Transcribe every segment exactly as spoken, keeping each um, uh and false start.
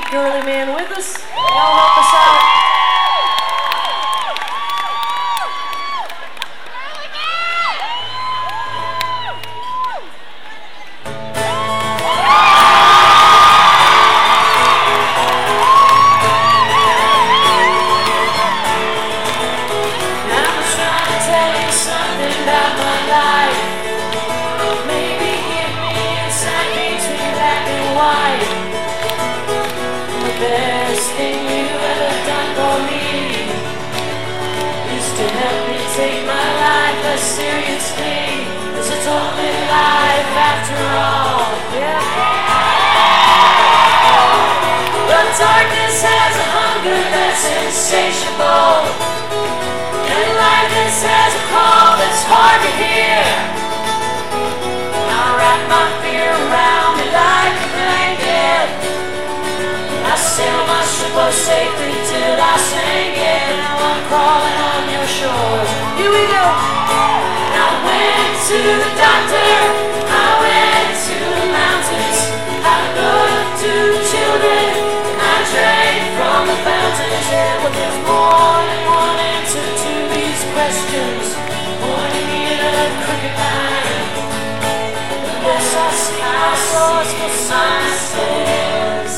Girly Man with us. Y'all help us out. Best thing you ever done for me is to help me take my life less seriously, 'cause it's only life after all. Yeah. But darkness has a hunger that's insatiable, and lightness has a call that's hard to hear. I wrap my fear around me like a blanket. I sail my ship oh safely till I sink it. Now I'm crawling on your shores. Here we go. I went to the doctor, I went to the mountains, I looked to the children, I drank from the fountains. Yeah, but there's more than one answer to these questions, pointing me in a crooked line. Unless I see my source for sciences.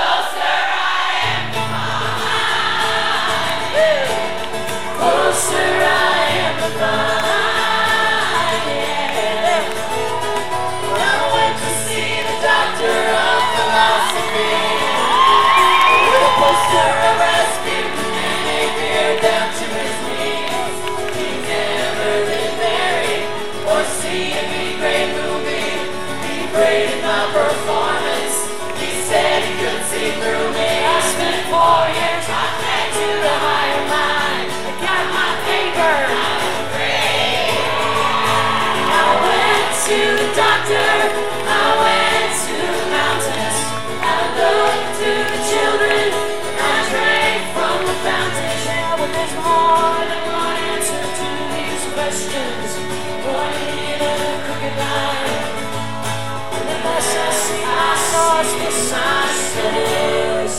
Closer I am to find, yeah. When I went to see the doctor of philosophy, with a poster of Rasputin and a beard down to his knees. He never did marry or see a big great movie. He graded my performance. He said he could see through me. I spent four years on back to the higher mind. Got my paper. I'm free. I went to the doctor. I went to the mountains. I looked to the children. I drank from the fountain. Yeah, but there's more than one answer to these questions, pointing in a crooked line. Unless I see my source for sciences.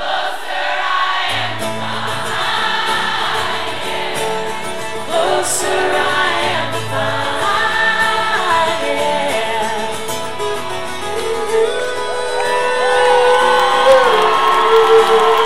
Closer I am to find, yeah.